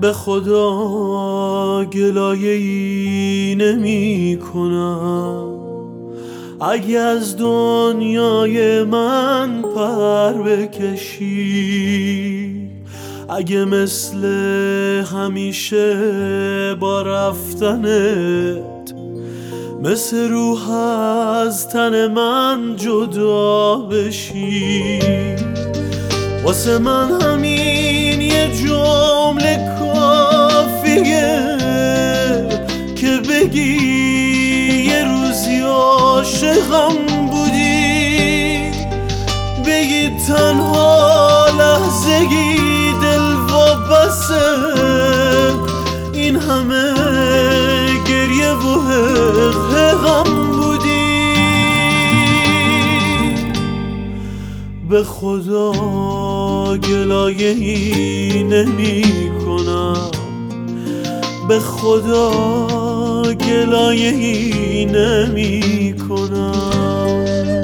به خدا گلایه‌ای نمی کنم اگه از دنیای من پر بکشی، اگه مثل همیشه با رفتنت مثل روح از تن من جدا بشی. واسه من همین یه جمله کافیه که بگی یه روزی عاشقم بودی، بگی تنها لحظه‌ای دل وابسته این همه گریه و حقم بودی. به خدا گلایه‌ای نمی کنم، به خدا گلایه‌ای نمی کنم.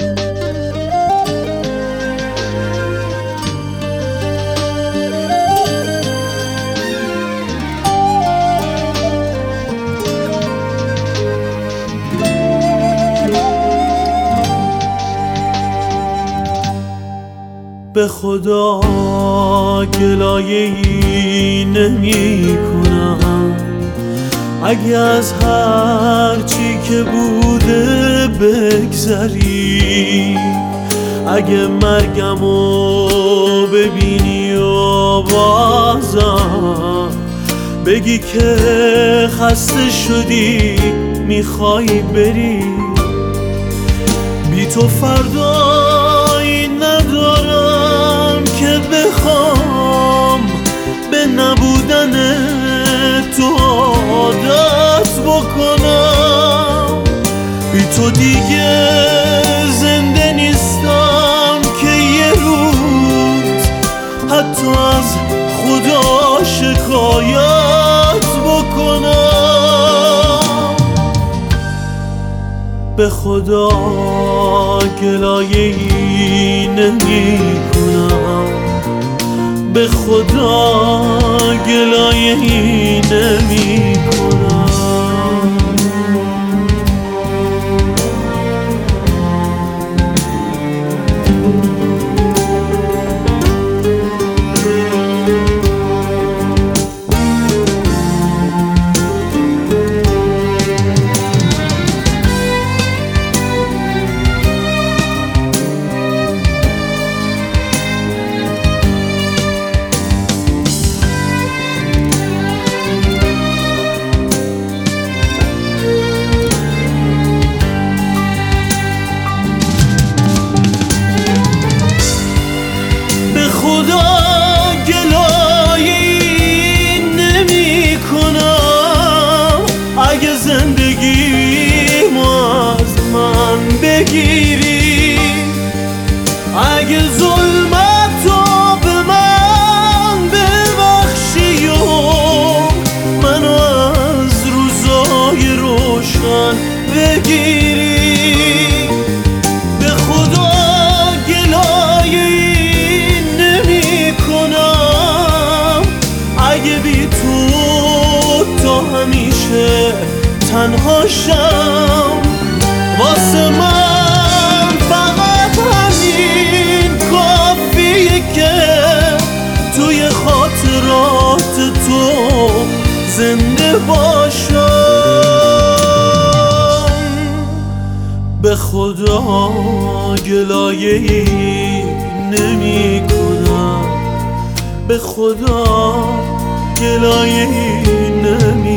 به خدا گلایه‌ای نمی کنم اگه از هر چی که بوده بگذری، اگه مرگمو ببینی و بازم بگی که خسته شدی میخوای بری. بی تو فردایی ندارم که بخوام به نبودن تو عادت بکنم. بی تو دیگه زنده نیستم که یه روز حتی از خدا شکایت بکنم. به خدا گلایه‌ای نمی کنم، به خدا گلایه‌ای نمی کنم. بگیری، اگه ظلمتو به من ببخشی و منو از روزای روشن بگیری. به خدا گلایه‌ای نمی کنم اگه بی تو تا همیشه تنها شم. واسه من فقط همین کافیه که توی خاطرات تو زنده باشم. به خدا گلایه‌ای نمی کنم، به خدا گلایه‌ای نمی